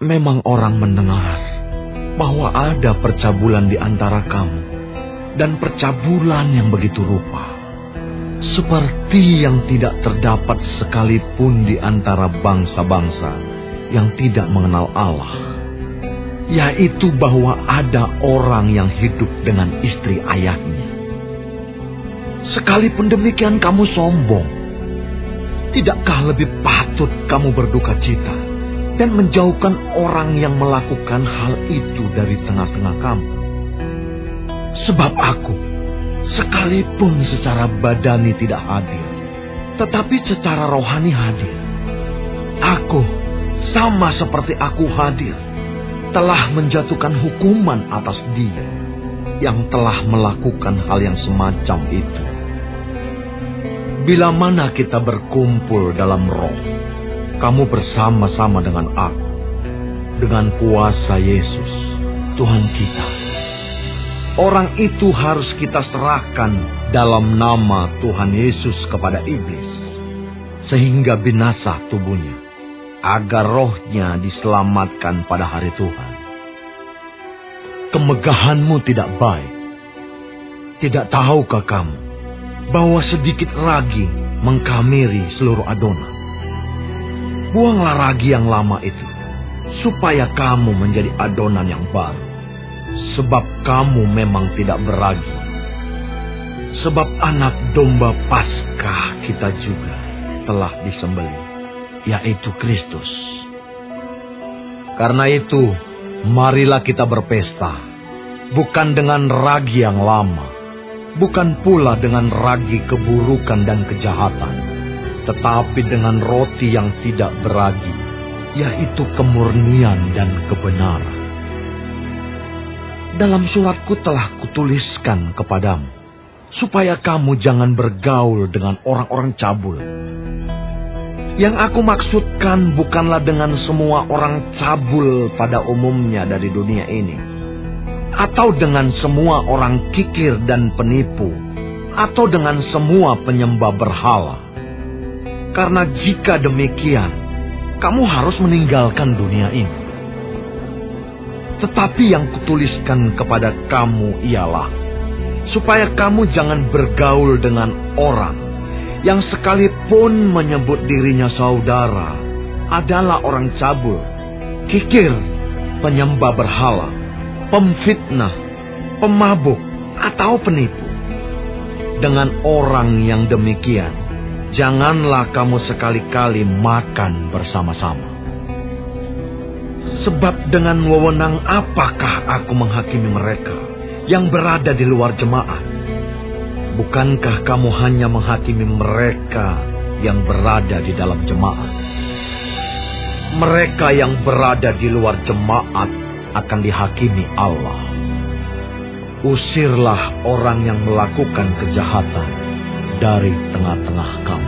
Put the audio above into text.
Memang orang mendengar bahwa ada percabulan di antara kamu, dan percabulan yang begitu rupa, seperti yang tidak terdapat sekalipun di antara bangsa-bangsa yang tidak mengenal Allah, yaitu bahwa ada orang yang hidup dengan istri ayahnya. Sekalipun demikian kamu sombong. Tidakkah lebih patut kamu berduka cita dan menjauhkan orang yang melakukan hal itu dari tengah-tengah kamu? Sebab aku, sekalipun secara badani tidak hadir, tetapi secara rohani hadir. Aku, sama seperti aku hadir, telah menjatuhkan hukuman atas dia yang telah melakukan hal yang semacam itu. Bila mana kita berkumpul dalam roh, kamu bersama-sama dengan aku, dengan kuasa Yesus, Tuhan kita. Orang itu harus kita serahkan dalam nama Tuhan Yesus kepada iblis, sehingga binasa tubuhnya, agar rohnya diselamatkan pada hari Tuhan. Kemegahanmu tidak baik. Tidak tahukah kamu bahwa sedikit ragi mengkamiri seluruh adonan? Buanglah ragi yang lama itu, supaya kamu menjadi adonan yang baru. Sebab kamu memang tidak beragi. Sebab anak domba Paskah kita juga telah disembelih, yaitu Kristus. Karena itu, marilah kita berpesta, bukan dengan ragi yang lama, bukan pula dengan ragi keburukan dan kejahatan, tetapi dengan roti yang tidak beragi, yaitu kemurnian dan kebenaran. Dalam suratku telah kutuliskan kepadamu, supaya kamu jangan bergaul dengan orang-orang cabul. Yang aku maksudkan bukanlah dengan semua orang cabul pada umumnya dari dunia ini, atau dengan semua orang kikir dan penipu, atau dengan semua penyembah berhala. Karena jika demikian, kamu harus meninggalkan dunia ini. Tetapi yang kutuliskan kepada kamu ialah, supaya kamu jangan bergaul dengan orang yang sekalipun menyebut dirinya saudara adalah orang cabul, kikir, penyembah berhala, pemfitnah, pemabuk, atau penipu. Dengan orang yang demikian, janganlah kamu sekali-kali makan bersama-sama. Sebab dengan wewenang apakah aku menghakimi mereka yang berada di luar jemaat? Bukankah kamu hanya menghakimi mereka yang berada di dalam jemaat? Mereka yang berada di luar jemaat akan dihakimi Allah. Usirlah orang yang melakukan kejahatan dari tengah-tengah kamu.